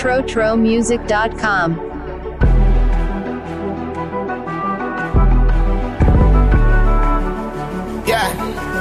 TroTroMusic.com. Yeah.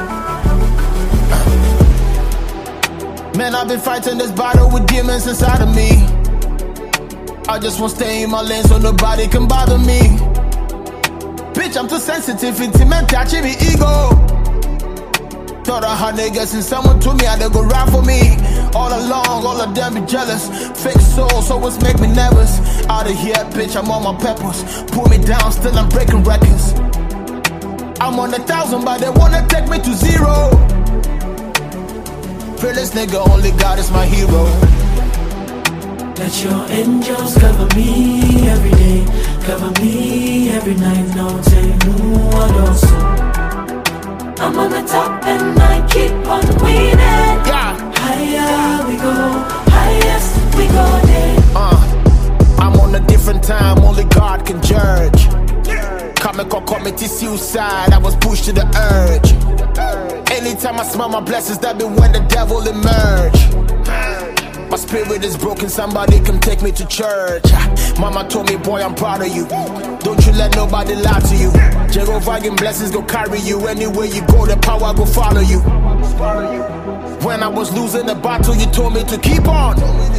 Man, I've been fighting this battle with demons inside of me. I just won't stay in my lane so nobody can bother me. Bitch, I'm too sensitive, intimate, touching me ego. Thought I had niggas and someone told me they go ride for me. All along, all of them be jealous. Fake souls always make me nervous. Out of here, bitch, I'm on my peppers. Pull me down, still I'm breaking records. I'm on 1,000, but they wanna take me to 0. Fearless nigga, only God is my hero. Let your angels cover me every day, cover me every night. No take no one so. I'm on the top and I keep on winning. Yeah. Higher we go, highest we go there. I'm on a different time, only God can judge. Committee suicide, I was pushed to the urge. Anytime I smell my blessings, that be when the devil emerge. My spirit is broken, somebody come take me to church. Mama told me, boy, I'm proud of you. Don't you let nobody lie to you. Jehovah and blessings go carry you. Anywhere you go, the power go follow you. When I was losing the battle, you told me to keep on.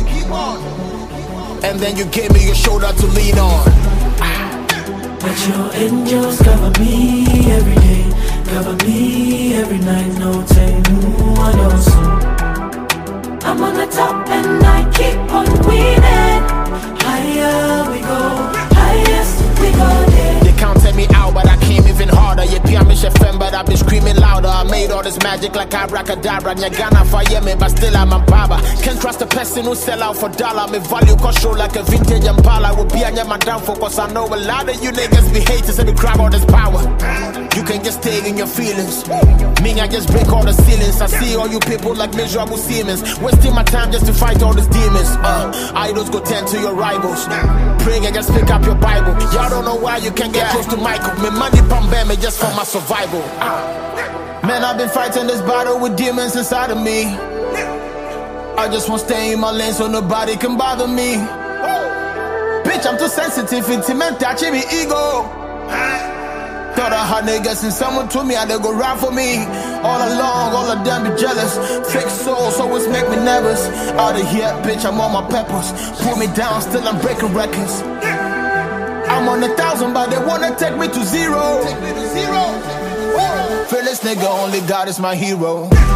And then you gave me your shoulder to lean on. Let your angels cover me every day, cover me every night. No take no one else. I'm on the top and I keep on winning. Higher we go, highest we go there. They counted me out, but I came even harder. You peer me FM, but I've been screaming louder. I made all this magic like abracadabra. Nyagana fire me, but still I'm a baba. Can't trust a person who sell out for dollar. Me value control like a vintage Impala. Will be on my downfall, cause I know a lot of you niggas be haters and be grab all this power. You can just stay in your feelings. Me, I just break all the ceilings. I see all you people like miserable Siemens, wasting my time just to fight all these demons. Idols go tend to your rivals. Pray and just pick up your Bible. Y'all don't know why you can't get close to Michael. Me money pump me just for my survival. Man, I've been fighting this battle with demons inside of me. I just won't stay in my lane so nobody can bother me. Bitch, I'm too sensitive, intimate, touching me ego. Thought I had niggas and someone told me they go ride for me. All along, all of them be jealous. Fake souls always make me nervous. Out of here, bitch, I'm on my peppers. Pull me down, still I'm breaking records. I'm on 1,000, but they wanna take me to 0. Fearless nigga, only God is my hero.